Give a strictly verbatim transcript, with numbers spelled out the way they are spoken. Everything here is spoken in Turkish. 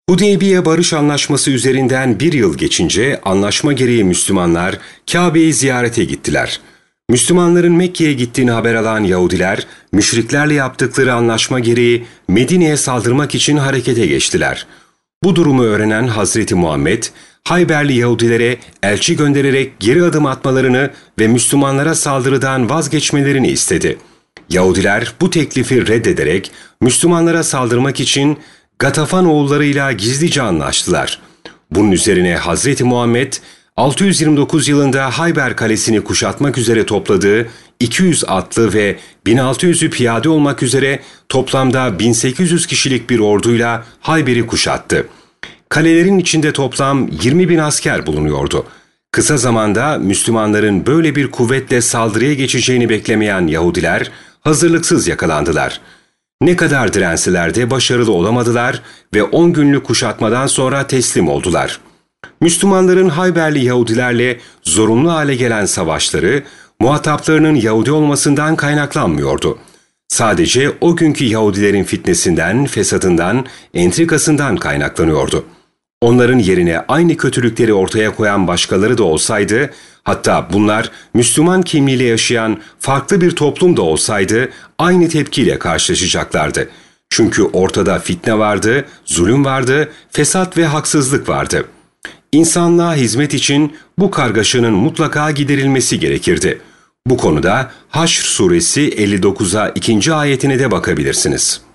Hudeybiye Barış Anlaşması üzerinden bir yıl geçince anlaşma gereği Müslümanlar Kabe'yi ziyarete gittiler. Müslümanların Mekke'ye gittiğini haber alan Yahudiler, müşriklerle yaptıkları anlaşma gereği Medine'ye saldırmak için harekete geçtiler. Bu durumu öğrenen Hazreti Muhammed, Hayberli Yahudilere elçi göndererek geri adım atmalarını ve Müslümanlara saldırıdan vazgeçmelerini istedi. Yahudiler bu teklifi reddederek Müslümanlara saldırmak için Gatafan oğullarıyla gizlice anlaştılar. Bunun üzerine Hazreti Muhammed, altı yüz yirmi dokuz yılında Hayber Kalesi'ni kuşatmak üzere topladığı iki yüz atlı ve bin altı yüzü piyade olmak üzere toplamda bin sekiz yüz kişilik bir orduyla Hayber'i kuşattı. Kalelerin içinde toplam yirmi bin asker bulunuyordu. Kısa zamanda Müslümanların böyle bir kuvvetle saldırıya geçeceğini beklemeyen Yahudiler hazırlıksız yakalandılar. Ne kadar direnseler de başarılı olamadılar ve on günlük kuşatmadan sonra teslim oldular. Müslümanların Hayberli Yahudilerle zorunlu hale gelen savaşları, muhataplarının Yahudi olmasından kaynaklanmıyordu. Sadece o günkü Yahudilerin fitnesinden, fesadından, entrikasından kaynaklanıyordu. Onların yerine aynı kötülükleri ortaya koyan başkaları da olsaydı, hatta bunlar Müslüman kimliğiyle yaşayan farklı bir toplum da olsaydı aynı tepkiyle karşılaşacaklardı. Çünkü ortada fitne vardı, zulüm vardı, fesat ve haksızlık vardı. İnsanlığa hizmet için bu kargaşanın mutlaka giderilmesi gerekirdi. Bu konuda Haşr suresi elli dokuza ikinci ayetine de bakabilirsiniz.